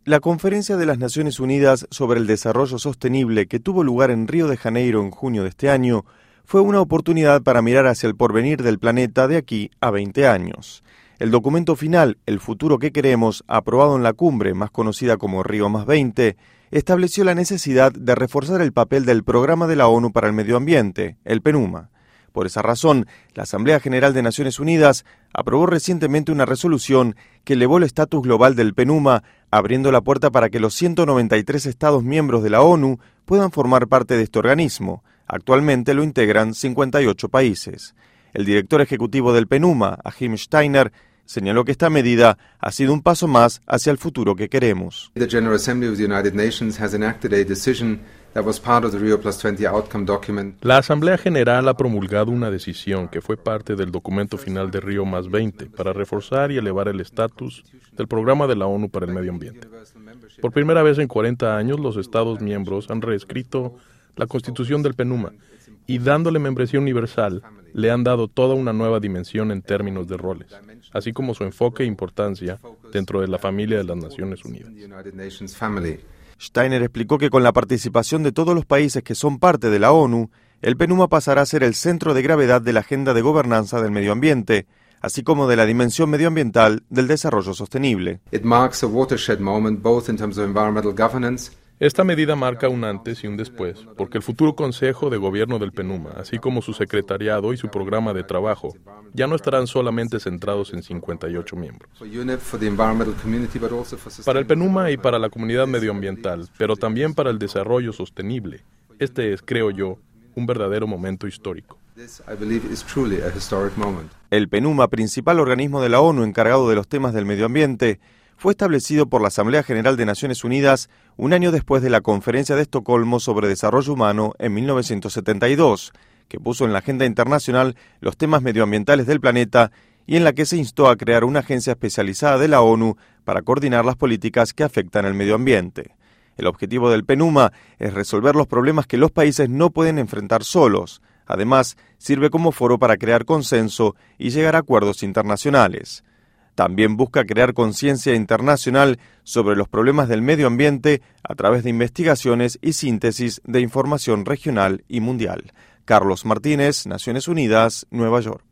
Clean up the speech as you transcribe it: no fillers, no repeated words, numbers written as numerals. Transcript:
La Conferencia de las Naciones Unidas sobre el Desarrollo Sostenible, que tuvo lugar en Río de Janeiro en junio de este año, fue una oportunidad para mirar hacia el porvenir del planeta de aquí a 20 años. El documento final, El futuro que queremos, aprobado en la cumbre, más conocida como Río+20, estableció la necesidad de reforzar el papel del Programa de la ONU para el Medio Ambiente, el PNUMA. Por esa razón, la Asamblea General de Naciones Unidas aprobó recientemente una resolución que elevó el estatus global del PNUMA, abriendo la puerta para que los 193 Estados miembros de la ONU puedan formar parte de este organismo. Actualmente lo integran 58 países. El director ejecutivo del PNUMA, Achim Steiner, señaló que esta medida ha sido un paso más hacia el futuro que queremos. The General Assembly of the United Nations has enacted a decision that was part of the Rio+20 outcome document. La Asamblea General ha promulgado una decisión que fue parte del documento final de Río+20 para reforzar y elevar el estatus del Programa de la ONU para el Medio Ambiente. Por primera vez en 40 años, los Estados miembros han reescrito la Constitución del PNUMA y, dándole membresía universal, le han dado toda una nueva dimensión en términos de roles, así como su enfoque e importancia dentro de la familia de las Naciones Unidas. Steiner explicó que con la participación de todos los países que son parte de la ONU, el PNUMA pasará a ser el centro de gravedad de la agenda de gobernanza del medio ambiente, así como de la dimensión medioambiental del desarrollo sostenible. It marks a watershed moment both in terms of environmental governance. Esta medida marca un antes y un después, porque el futuro Consejo de Gobierno del PNUMA, así como su secretariado y su programa de trabajo, ya no estarán solamente centrados en 58 miembros. Para el PNUMA y para la comunidad medioambiental, pero también para el desarrollo sostenible, este es, creo yo, un verdadero momento histórico. El PNUMA, principal organismo de la ONU encargado de los temas del medio ambiente, fue establecido por la Asamblea General de Naciones Unidas un año después de la Conferencia de Estocolmo sobre Desarrollo Humano en 1972, que puso en la agenda internacional los temas medioambientales del planeta y en la que se instó a crear una agencia especializada de la ONU para coordinar las políticas que afectan al medio ambiente. El objetivo del PNUMA es resolver los problemas que los países no pueden enfrentar solos. Además, sirve como foro para crear consenso y llegar a acuerdos internacionales. También busca crear conciencia internacional sobre los problemas del medio ambiente a través de investigaciones y síntesis de información regional y mundial. Carlos Martínez, Naciones Unidas, Nueva York.